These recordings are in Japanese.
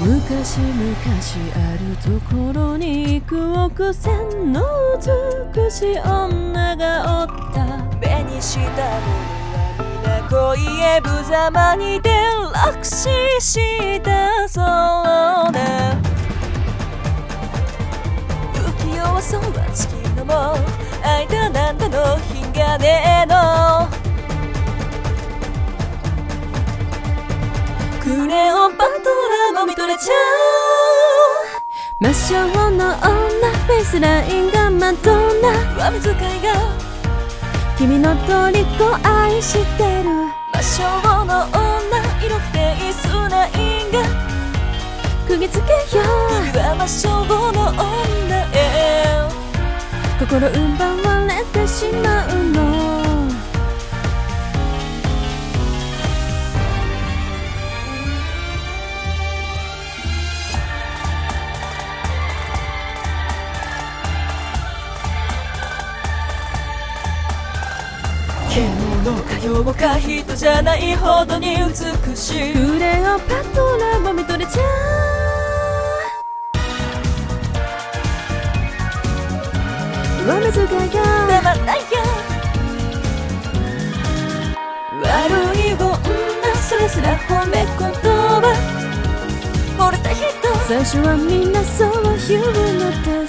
昔々あるところに幾億千の美しい女がおった。 目にしたものは皆恋へ無様にて落死したそうだ。浮世はそうは月のも愛だなんだの日がねえのクレオパトラも見とれちゃう。 魔性の女フェイスラインがマドンナ。 上目遣いが君の虜愛してる。 魔性の女色フェイスラインが釘付けよう。 君は魔性の女へ心奪われてしまうの。 獣かようか人じゃないほどに美しい。 クレオパトラも見とれちゃう。上目遣いがたまんないや悪い女それすら褒め言葉惚れた人最初はみんなそう言うのです。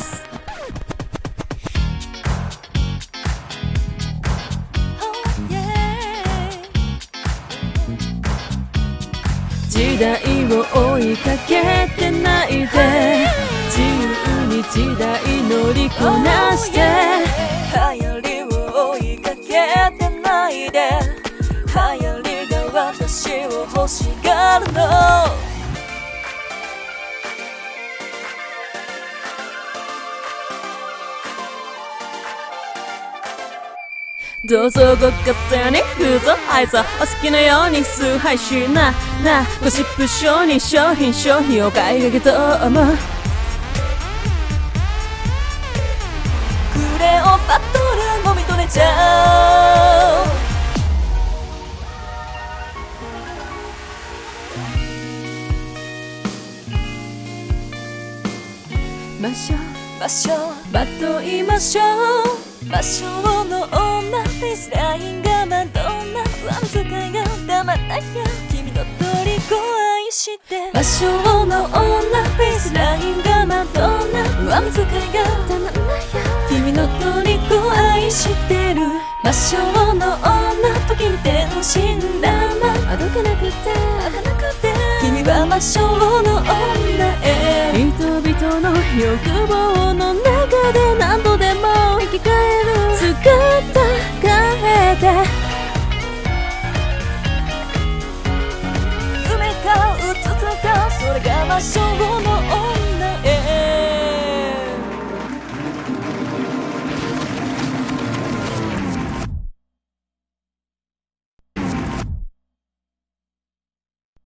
時代を追いかけてないで自由に時代乗りこなして流行りを追いかけてないで流行りが私を欲しがるの。 どうぞご勝手にどうぞはいぞお好きなように崇拝しなゴシップ商に商品を買いかけと思う。 クレオパトラも見とれちゃう。 魔性まといましょう。魔性の女フェイスラインがマドンナ上目遣いがたまんないや君の虜愛して魔性の女フェイスラインがマドンナ上目遣いがたまんないや君の虜愛してる魔性の女時に天真爛漫あどけなくて君は魔性の女